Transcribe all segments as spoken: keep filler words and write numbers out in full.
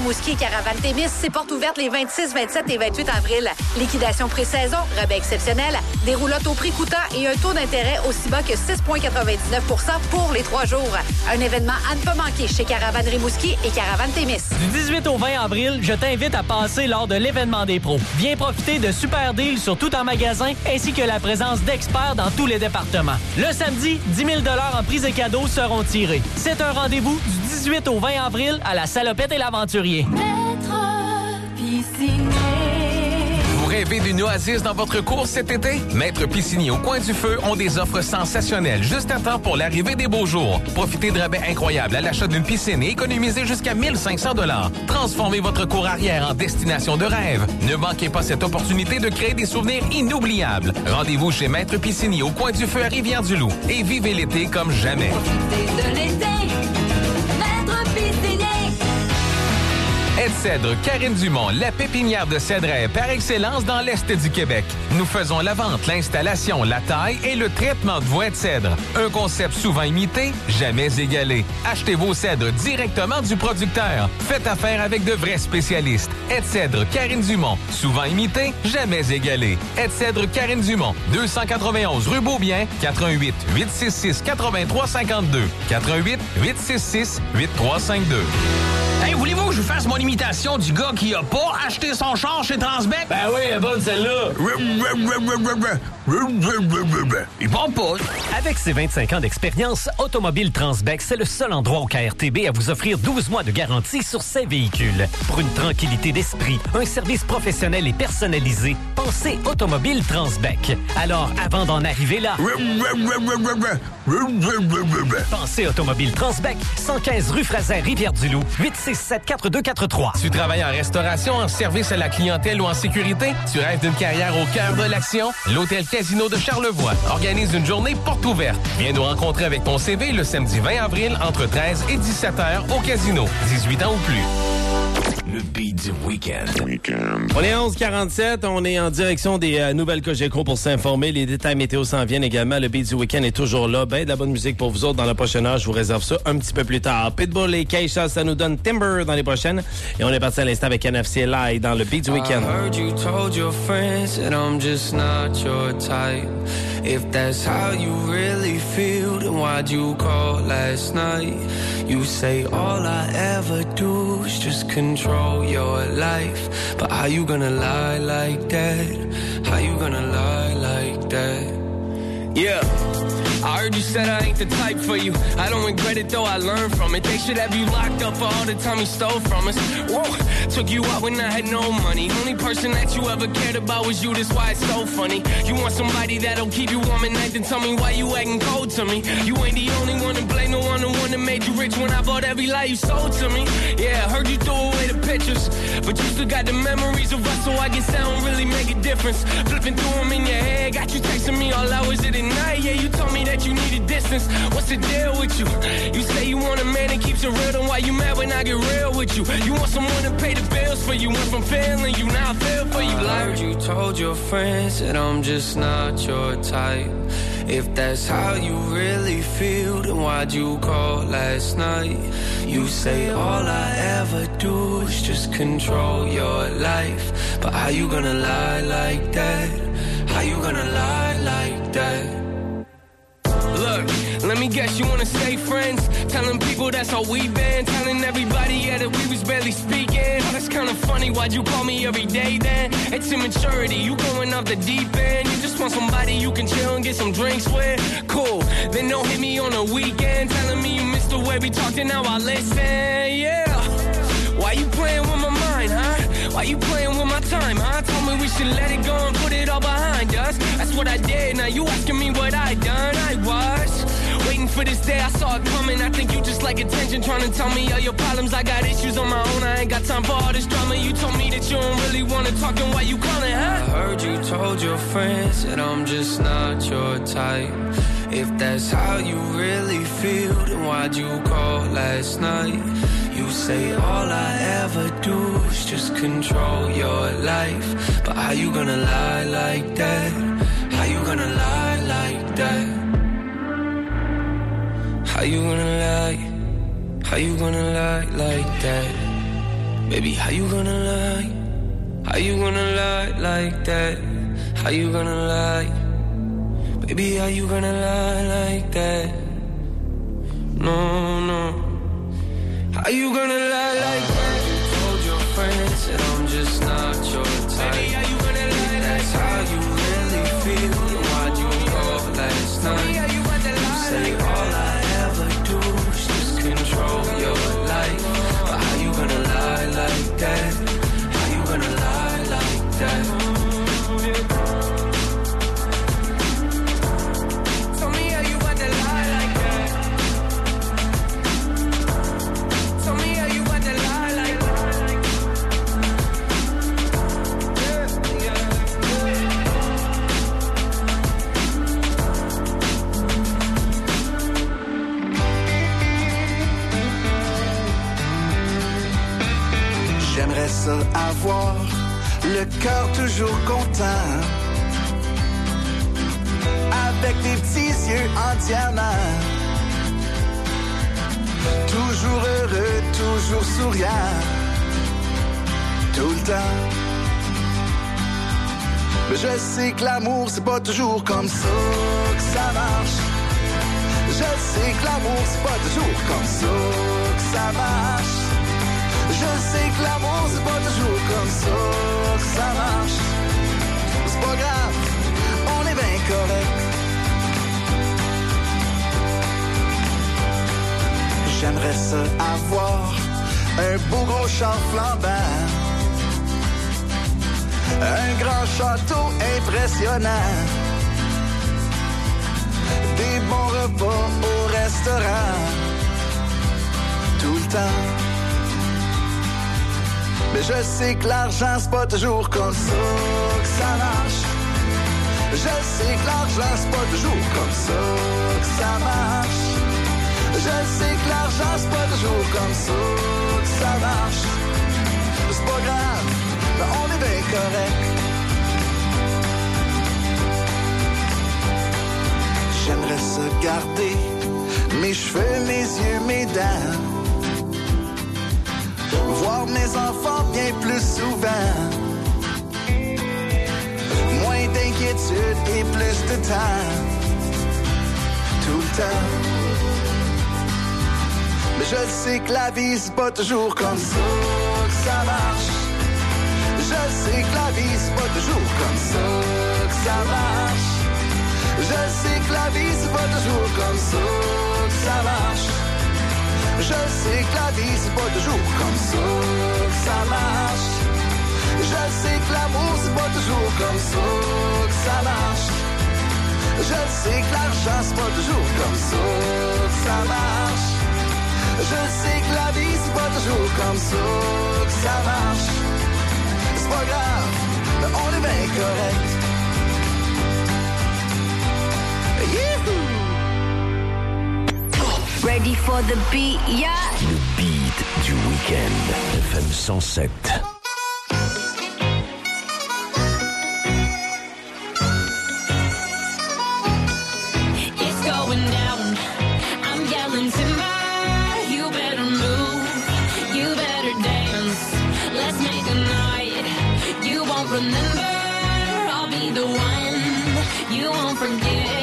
Rimouski et Caravane Témis, c'est portes ouvertes les vingt-six, vingt-sept et vingt-huit avril. Liquidation pré-saison, rabais exceptionnel, des roulottes au prix coûtant et un taux d'intérêt aussi bas que six virgule quatre-vingt-dix-neuf pour cent pour les trois jours. Un événement à ne pas manquer chez Caravane Rimouski et Caravane Témis. Du dix-huit au vingt avril, je t'invite à passer lors de l'événement des pros. Viens profiter de super deals sur tout en magasin ainsi que la présence d'experts dans tous les départements. Le samedi, dix mille dollars en prix et cadeaux seront tirés. C'est un rendez-vous du dix-huit au vingt avril à la Salopette et l'Aventurier. Maître Piscinier. Vous rêvez d'une oasis dans votre course cet été? Maître Piscinier au Coin du Feu ont des offres sensationnelles juste à temps pour l'arrivée des beaux jours. Profitez de rabais incroyables à l'achat d'une piscine et économisez jusqu'à mille cinq cents dollars. Transformez votre cour arrière en destination de rêve. Ne manquez pas cette opportunité de créer des souvenirs inoubliables. Rendez-vous chez Maître Piscinier au Coin du Feu à Rivière-du-Loup et vivez l'été comme jamais. Profitez de l'été. Maître Piscinier. Aide Cèdre, Karine Dumont, la pépinière de cèdre par excellence dans l'Est du Québec. Nous faisons la vente, l'installation, la taille et le traitement de voies de cèdre. Un concept souvent imité, jamais égalé. Achetez vos cèdres directement du producteur. Faites affaire avec de vrais spécialistes. Aide Cèdre, Karine Dumont, souvent imité, jamais égalé. Aide Cèdre, Karine Dumont, deux cent quatre-vingt-onze rue Beaubien, quatre un huit, huit six six, quatre-vingt-trois cinquante-deux, quatre un huit, huit six six, huit trois cinq deux. Hey, voulez-vous que je fasse mon imitation du gars qui a pas acheté son char chez Transbec? Ben oui, elle est bonne celle-là. Il parle pas. Avec ses vingt-cinq ans d'expérience, Automobile Transbec, c'est le seul endroit au K R T B à vous offrir douze mois de garantie sur ses véhicules. Pour une tranquillité d'esprit, un service professionnel et personnalisé, pensez Automobile Transbec. Alors, avant d'en arriver là, pensez Automobile Transbec, cent quinze rue Fraser, Rivière-du-Loup, huit six sept, quatre deux quatre trois. Tu travailles en restauration, en service à la clientèle ou en sécurité? Tu rêves d'une carrière au cœur de l'action? L'Hôtel Casino de Charlevoix organise une journée porte ouverte. Viens nous rencontrer avec ton C V le samedi vingt avril entre treize et dix-sept heures au Casino. dix-huit ans ou plus. Le beat du week-end. On est à onze quarante-sept, on est en direction des euh, nouvelles Cogeco pour s'informer. Les détails météo s'en viennent également. Le beat du week-end est toujours là. Ben, de la bonne musique pour vous autres dans la prochaine heure. Je vous réserve ça un petit peu plus tard. Pitbull et Keisha, ça nous donne Timber dans les prochaines. Et on est parti à l'instant avec N F C Live dans le beat du week-end. I heard you told your friends that I'm just not your type. If that's how you really feel, then why'd you call last night? You say all I ever do is just control your life. But how you gonna lie like that? How you gonna lie like that? Yeah. I heard you said I ain't the type for you. I don't regret it though, I learned from it. They should have you locked up for all the time you stole from us. Whoa, took you out when I had no money. Only person that you ever cared about was you, that's why it's so funny. You want somebody that'll keep you warm at night, then tell me why you acting cold to me. You ain't the only one to blame, the one the one that made you rich when I bought every lie you sold to me. Yeah, heard you threw away the pictures, but you still got the memories of us, so I guess that don't really make a difference. Flipping through them in your head, got you texting me all hours of the night. Yeah, you told me that you needed distance. What's the deal with you? You say you want a man that keeps it real, then why you mad when I get real with you? You want someone to pay the bills for you. Went from feeling you, now I feel for you. I heard you told your friends that I'm just not your type. If that's how you really feel, then why'd you call last night? You say all I ever do is just control your life. But how you gonna lie like that? How you gonna lie like that? Look, let me guess, you wanna stay friends? Telling people that's all we been. Telling everybody, yeah, that we was barely speaking. Oh, that's kinda funny, why'd you call me every day then? It's immaturity, you going off the deep end. You just want somebody you can chill and get some drinks with. Cool, then don't hit me on the weekend. Telling me you missed the way we talked and now I listen, yeah. Why you playing with my mind, huh? Why you playing with my time, huh? Told me we should let it go and put it all behind us. That's what I did, now you asking me what I done. I was waiting for this day, I saw it coming. I think you just like attention, trying to tell me all your problems. I got issues on my own, I ain't got time for all this drama. You told me that you don't really wanna talk, and why you calling, huh? I heard you told your friends that I'm just not your type. If that's how you really feel, then why'd you call last night? You say all I ever do is just control your life. But how you gonna lie like that? How you gonna lie like that? How you gonna lie? How you gonna lie like that? Baby, how you gonna lie? How you gonna lie like that? How you gonna lie? Baby, how you gonna lie like that? No, no. How you gonna lie like that? You told your friends that I'm just not your type. Baby, how you gonna lie like that? That's how you really feel. Why'd you call last night? Baby, how you gonna lie like that? You say all I ever do is just control your life. But how you gonna lie like that? How you gonna lie like that? Tell me how you gonna lie like that. Tell me how you gonna lie like that. Yeah, yeah, J'aimerais ça avoir le cœur toujours content, avec des petits yeux en diamant, toujours heureux, toujours souriant, tout le temps. Mais je sais que l'amour c'est pas toujours comme ça que ça marche. Je sais que l'amour c'est pas toujours comme ça que ça marche. Je sais que l'amour c'est pas toujours comme ça que ça marche. C'est pas grave, on est bien correct. J'aimerais ça avoir un beau gros char flambant, un grand château impressionnant, des bons repas au restaurant, tout le temps. Mais je sais que l'argent c'est pas toujours comme ça que ça marche. Je sais que l'argent c'est pas toujours comme ça que ça marche. Je sais que l'argent c'est pas toujours comme ça que ça marche. C'est pas grave, mais on est bien correct. J'aimerais ça garder mes cheveux, mes yeux, mes dents, voir mes enfants bien plus souvent, moins d'inquiétude et plus de temps, tout le temps. Mais je sais que la vie c'est pas toujours comme ça que ça marche. Je sais que la vie c'est pas toujours comme ça que ça marche. Je sais que la vie c'est pas toujours comme ça que ça marche. Je sais que la vie c'est pas toujours comme ça que ça marche. Je sais que l'amour c'est pas toujours comme ça que ça marche. Je sais que l'argent c'est pas toujours comme ça que ça marche. Je sais que la vie c'est pas toujours comme ça que ça marche. C'est pas grave, mais on est bien correct. Youhou! Ready for the beat, yeah. Le beat du week-end. F M cent sept. It's going down. I'm yelling timber. You better move. You better dance. Let's make a night you won't remember. I'll be the one you won't forget.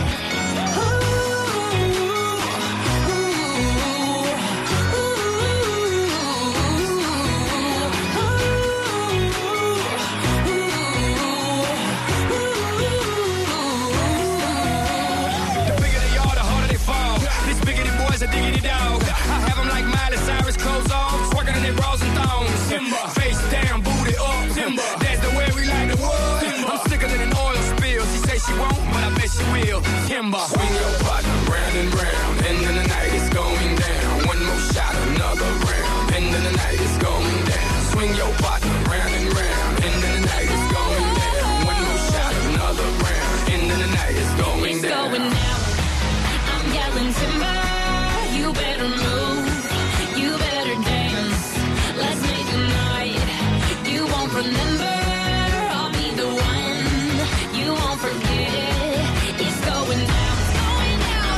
Clothes off, twerking in their bras and thongs. Timber. Face down, booty up. Timber. That's the way we like the wood. Timber. I'm sicker than an oil spill. She say she won't, but I bet she will. Timber. Swing your partner round and round. End of the night is going down. One more shot, another round. End of the night is going down. Swing your partner round and round. End of the night is going down. One more shot, another round. End of the night is going it's down. Going down. I'm yelling timber. You better move. You better dance. Let's make a night you won't remember. I'll be the one you won't forget. It's going down. It's going down.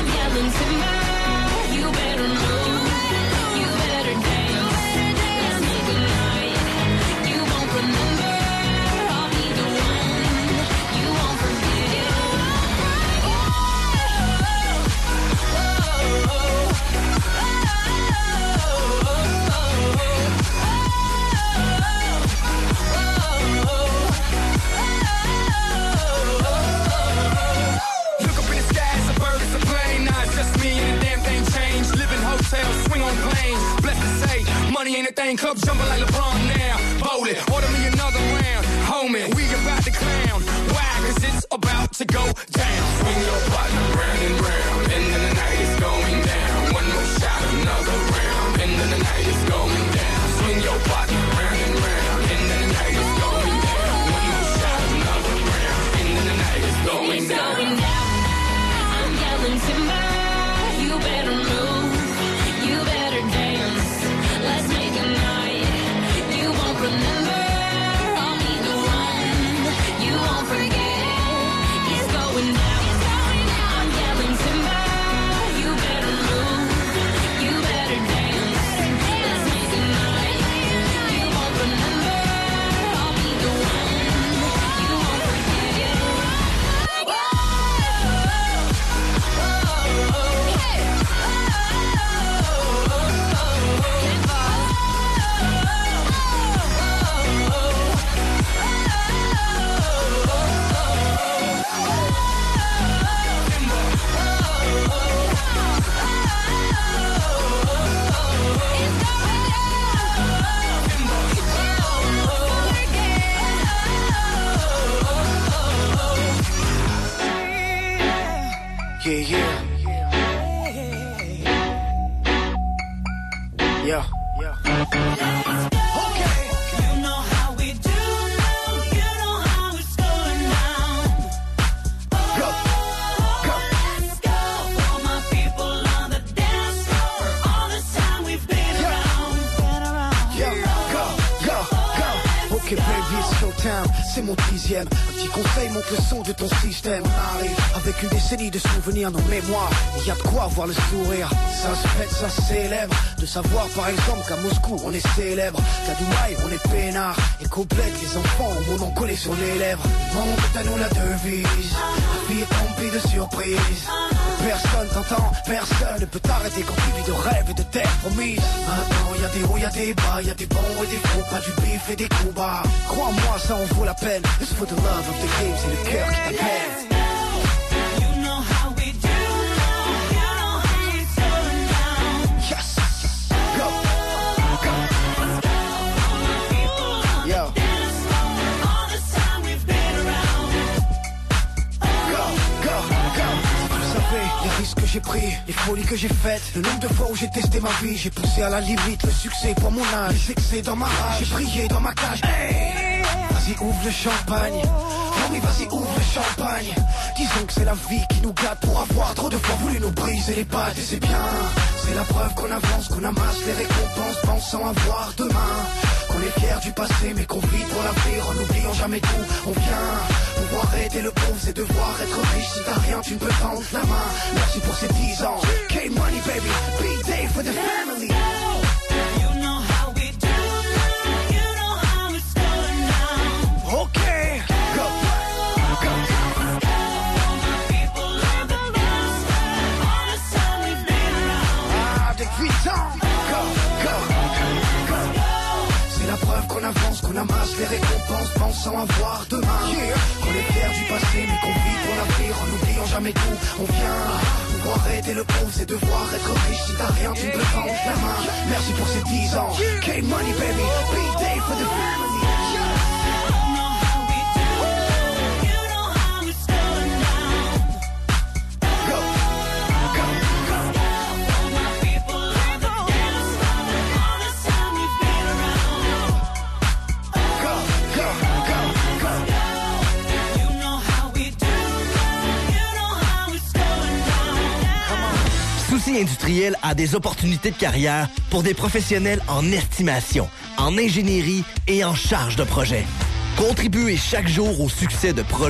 money ain't a thing, clubs jumping like LeBron now. Bowling, order me another round. Homie, we about to clown. Why? Cause it's about to go down. Swing your partner round and round, and then the night is going down. One more shot, another round, and then the night is going down. Swing your partner round and round, and then the night is going down. One more shot, another round, and then the night is going down. It's going down. I'm yelling timber. You better move. You better dance. Let's make a night you won't remember. I'll be the one you won't forget. It's going down. It's going down. I'm yelling timber. You better move. You better dance. Let's make a night you won't remember. I'll be the one you won't forget. Whoa, whoa, hey. Yeah, yeah. Yeah. Okay. You know how we do now. You know how it's going down. Go, go. Let's go. All my people on the dance floor. All the time we've been around. Been around. Yeah, go, go, go. Ok, baby, it's showtime. C'est mon dixième. Un petit conseil, monte le son de ton système. Allez, avec une décennie de souvenirs dans mémoire, il y a de quoi avoir le sourire. Ça se pète, ça se célèbre. De savoir par exemple qu'à Moscou on est célèbre, qu'à Dubaï on est peinard, et qu'au bled les enfants ont mon nom collé sur les lèvres. Monte à nous la devise, la vie est remplie de surprises. Personne t'entend, personne ne peut t'arrêter quand tu vis de rêves et de terre promise. Maintenant y a des hauts, y a des bas, y a des bons et des faux, pas du bif et des coups bas. Crois-moi, ça en vaut la peine. It's for the love of the game, c'est le cœur qui t'appelle. You know how we do now. You know how it's going down. Yes, go, go. Yo, All the time we've been around. go, go, go. Vous savez, les risques que j'ai pris, les folies que j'ai faites, le nombre de fois où j'ai testé ma vie, j'ai poussé à la limite le succès pour mon âge, les excès dans ma rage, j'ai prié dans ma cage. Hey, vas-y ouvre le champagne. Oh oui, vas-y ouvre le champagne. Disons que c'est la vie qui nous gâte pour avoir trop de fois voulu nous briser les pattes. Et c'est bien, c'est la preuve qu'on avance, qu'on amasse les récompenses pensant avoir demain. Qu'on est fier du passé mais qu'on vit pour l'avenir en n'oubliant jamais tout. On vient, pouvoir aider le pauvre c'est devoir être riche. Si t'as rien tu ne peux tendre la main. Merci pour ces dix ans. K-Money baby, big day for the family. You know how we do now. You know how it's going down. Okay, go, go. All my people on the dance floor. All the time we've been around. Ah, des huit ans. Go, go, go. C'est la preuve qu'on avance, qu'on amasse les récompenses pensant avoir demain. Yeah. Qu'on est fier du passé mais qu'on vit pour l'avenir en n'oubliant jamais tout. On vient, pouvoir aider le pauvre c'est devoir être riche. Si t'as rien tu ne peux tendre la main. Merci pour ces dix ans. K-Money baby, big day for the family. You know how we do now. You know how it's going down. Go, go, go. All my people on the dance floor. All the time we've been around. Go, go, go, go. You know how we do now. You know how it's going down. Souci Industriel a des opportunités de carrière pour des professionnels en estimation, en ingénierie et en charge de projet. Contribuez chaque jour au succès de projets